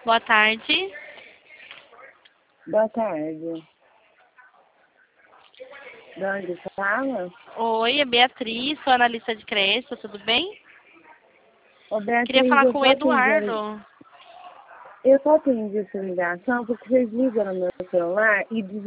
Boa tarde. Boa tarde. De onde fala? Oi, é Beatriz, sou analista de crédito, tudo bem? Ô, Beatriz, Queria falar eu com o tô atendendo. Eduardo. Eu tô atendendo essa ligação porque vocês ligam no meu celular e